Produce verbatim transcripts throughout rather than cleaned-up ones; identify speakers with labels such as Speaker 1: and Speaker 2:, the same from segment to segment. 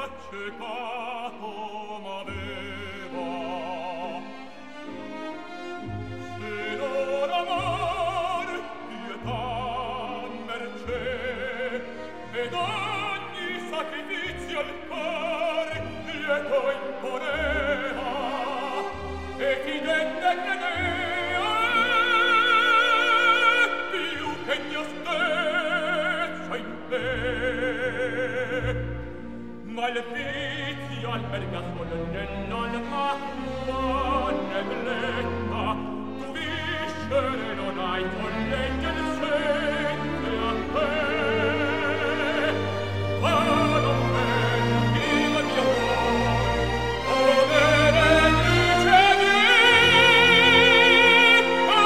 Speaker 1: accecato m'aveva. Se non amor, pietà, mercé, ed ogni sacrificio al cor lieto imponeva, e fidente credea più che mia stessa in te. Ma il vizio alberga solo nell'alma tua negletta, tu viscere non hai collegge il sente a te. Ma non menti il mio cuore, o benefice vita,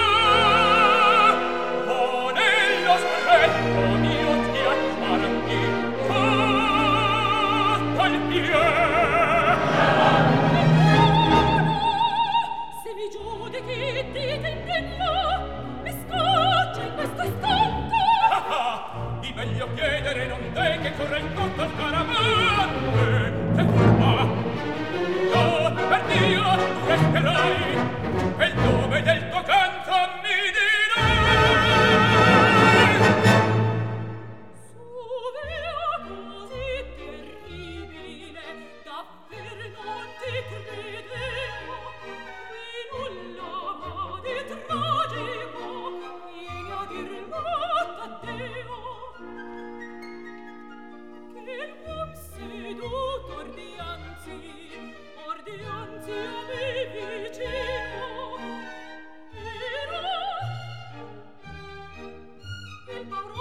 Speaker 1: o nello stretto mio schiacciarti sotto il piede.
Speaker 2: Se mi giudichi dite indegno, mi scoccia in questo istante.
Speaker 1: Ah, ah, di meglio chiedere non te che corre il conto scaramante. Che furba! No, per Dio, tu resterai, e il nome del tuo canto mi dirai.
Speaker 2: Suvea così terribile, davver non ti credevo. Qui nulla va di tragico, vieni a dirlo Taddeo. Che l'uom seduto or dianzi, or dianzi a me vicino, era il pauro